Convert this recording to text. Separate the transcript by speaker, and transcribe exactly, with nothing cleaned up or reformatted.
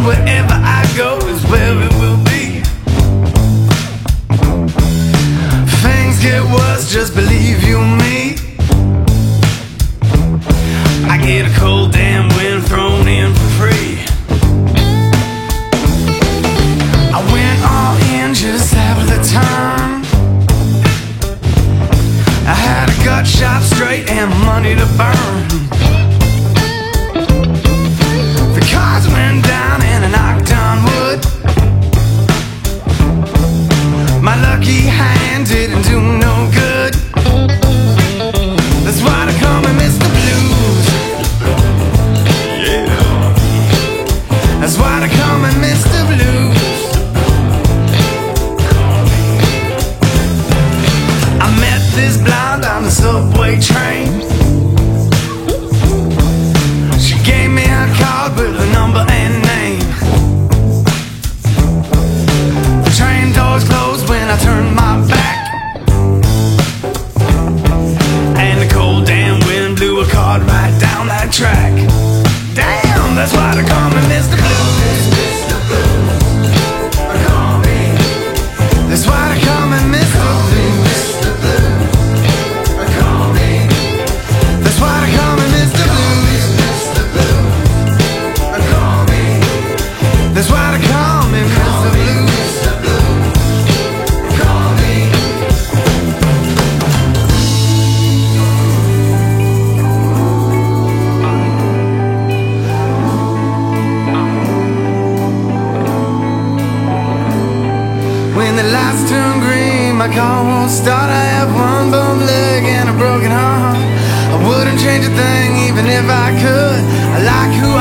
Speaker 1: wherever I go is where it will be. Things get worse, just believe you me. I get a cold damn wind thrown in for free. I went all in just half of the time. I had a gut shot straight and money to burn. The cards went down and I knocked on wood. My lucky hand didn't do no good. That's why they call me Mister Blues. Yeah. That's why they call me Mister Blues. I met this blonde on the subway train. She gave me a card with a number and name. The train doors closed when I turned my back, and the cold damn wind blew a card right down that track. Damn, that's why they call me Mister Blues. Mister Blues, call me. That's why they call me Mister Blues. Mister Blues, call me. That's why they call me Mister Blues. Mister Blues, call me. That's why they call me Mister Blues. Mister Blues, call me. When the lights turn green, my car won't start. I have one bum leg and a broken heart. I wouldn't change a thing even if I could. I like who